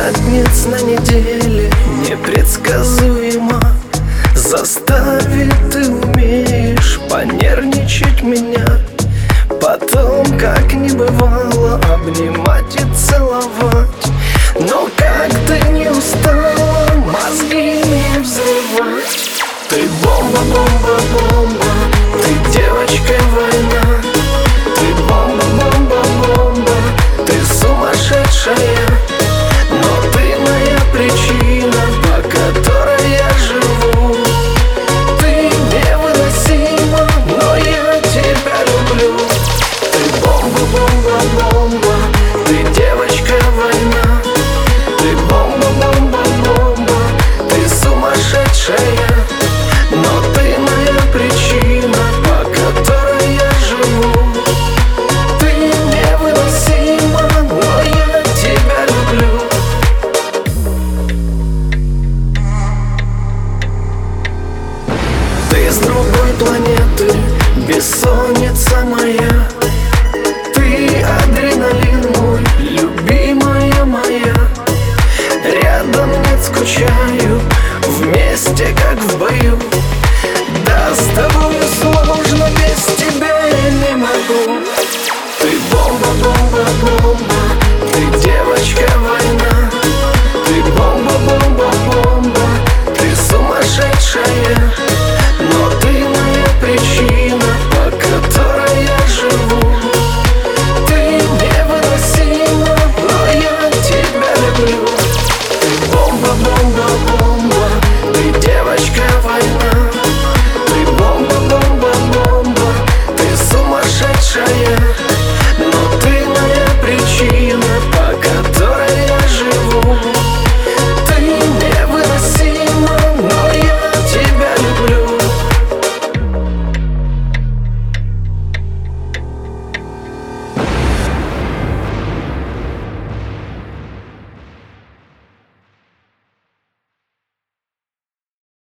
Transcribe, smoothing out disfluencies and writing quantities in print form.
пятниц на неделе непредсказуемо заставит, ты умеешь понервничать меня. Потом, как не бывало, обнимать и целовать. Но как ты не устала мозги мне взрывать? Ты бомба, бомба, бомба, ты девочка-война. Ты бомба, бомба, бомба, ты сумасшедшая. Но ты моя причина, по которой я живу. Ты невыносима, но я тебя люблю. Ты бомба, бомба, бомба, ты девочка-война. Ты бомба, бомба, бомба, ты сумасшедшая. Но ты моя причина, по которой я живу. Ты невыносима, но я тебя люблю. Ты с другой планеты, бессонница моя. Ты адреналин мой, любимая моя. Рядом нет, скучаю, вместе как в бою. Да, с тобой сложно, без тебя я не могу. Ты бомба, бомба, бомба,